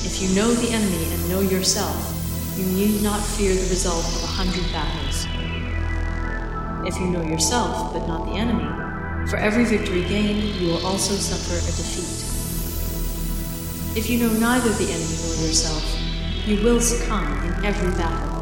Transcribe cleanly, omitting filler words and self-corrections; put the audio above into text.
If you know the enemy and know yourself, you need not fear the result of 100 battles. If you know yourself, but not the enemy, for every victory gained, you will also suffer a defeat. If you know neither the enemy nor yourself, you will succumb in every battle.